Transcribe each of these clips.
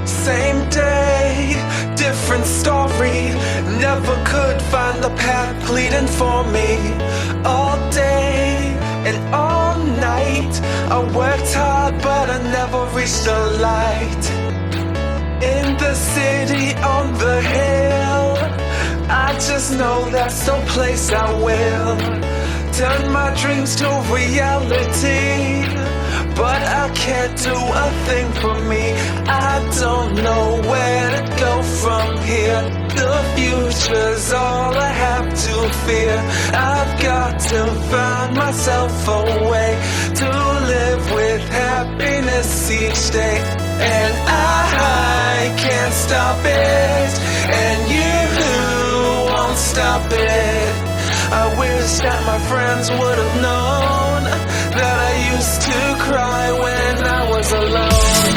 Same day, different story. Never could find the path leading for me. All day and all night I worked hard but I never reached the light. In the city on the hill, I just know that's the place I will turn my dreams to reality. But I can't do a thing for me. I don't know where to go from here. The future's all I have to fear. I've got to find myself a way to live with happiness each day. And I can't stop it, and you won't stop it. I wish that my friends would have known that I used to cry when I was alone.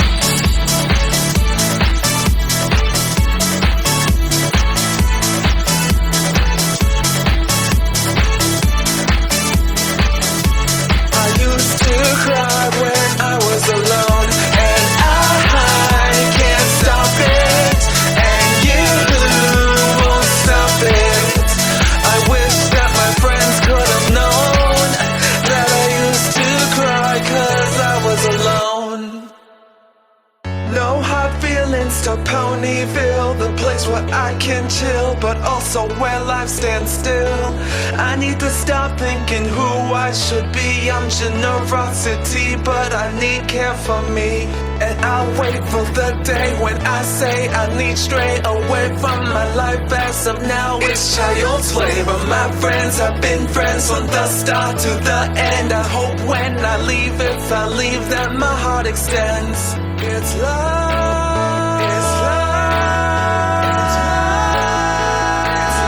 I used to cry when I was alone, and I can't stop it, and you won't stop it. I wish that my friends could have known that I used to cry 'cause I was alone. No hard feelings to Ponyville, the place where I can chill, but also where life stands still. I need to stop thinking who I should be. I'm generosity, but I need care for me. And I'll wait for the day when I say I need straight away from my life. As of now, it's child's play, but my friends have been friends from the start to the end. I hope when I leave, if I leave, that my heart extends. It's love, it's love, it's love, it's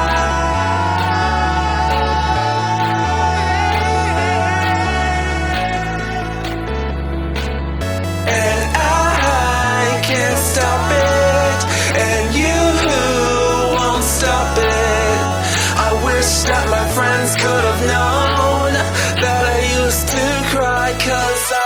love. And I can't stop it, and you won't stop it. I wish that my friends could have known that I used to cry 'cause